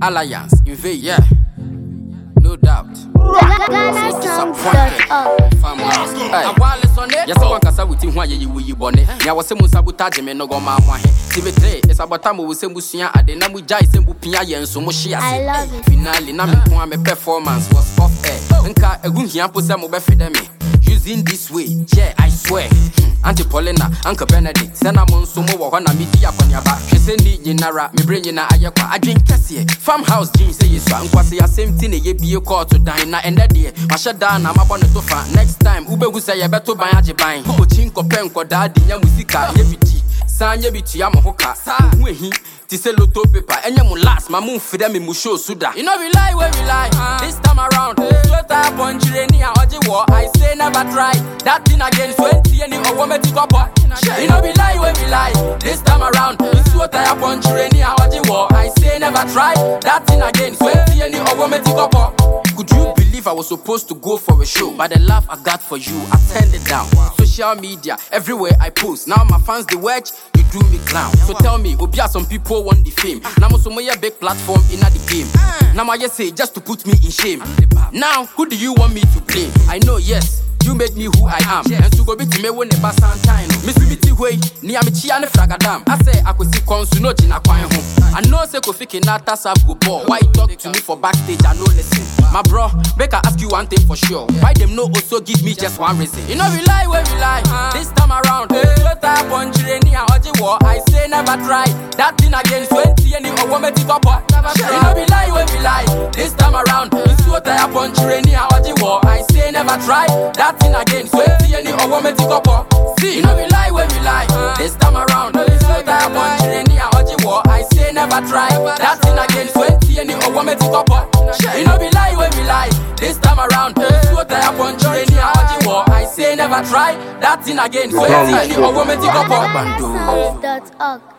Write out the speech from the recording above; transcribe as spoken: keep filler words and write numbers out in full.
Alliance, invade, yeah. No doubt. Ghana Sounds dot org. Farmhouse. Hey. Yes, I want to say with him why you will bonnet. Now was some sabotage me no go ma wa he. Tibetre is abotamo we sembusia ade na mu jai sembu pia yen so mo hia se. I love it. Finally na me ko me performance was off air. Nka egu hia po se mo be fede me. Using this way, yeah, I swear. Auntie Paulina, Uncle Benedict, Sena Monsumo, Wana Media Ponyaba, she send me Yenara, me bring in a Ayaka, I drink Cassie, farmhouse jeans, say it's one, quasi a same thing, ye be a call to dine, and that day, I shut down, I'm up on the sofa. Next time, Ube will say, I better buy a buying, who chinko penko daddy, Yamusika, Yebiti, Sanya Biti Yamahoka, who he. Say loto paper, and you last, my moon for them in Musho Suda. You know, we lie where we lie. Uh, this time around, sweat up on Jirenia or Jiwa. I say never try that thing again. twenty and you woman to go up. You know, we lie where we lie. This time around, sweat up on Jirenia or Jiwa. I say never try that thing again. twenty and you woman to go up. Could you believe I was supposed to go for a show? But the love I got for you, I turned it down. Social media, everywhere I post. Now my fans, they watch, you do me clown. So tell me, Obia, some people want the fame. Now I'm also a big platform in the game. Now I just say, just to put me in shame. Now, who do you want me to blame? I know, yes, you made me who I am. And to go be to me when the bass and time. Miss Biti way, near me chia and fragadam. I say, I could see consuno in a quiet home. I know, say, Kofi not as a good boy. Why talk to me for backstage? I know, listen. My bro, make I ask you one thing for sure. Why them no also give me just one reason? You know, we lie where we lie. This time around, I say never try that thing again. twenty and you woman to go up. You know, we lie where we lie. This time around, it's what I punch I say never try that thing again. twenty and you woman to go up. See, you know, we lie where we lie. This time around, it's what I punch I say never try that thing again. twenty and you woman to go up. You know, we lie where we lie. This time around, it's what I punch I say never try that thing again. twenty and you woman to go up. Ghana Sounds dot org.